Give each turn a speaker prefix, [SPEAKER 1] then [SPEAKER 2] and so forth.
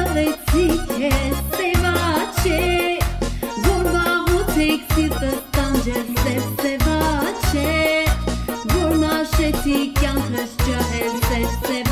[SPEAKER 1] գեղեցիկ է սևաչե, որ վաղուց սիրտս տանջել սև սևաչե, որ մաշեցի կյանքս ջահել սև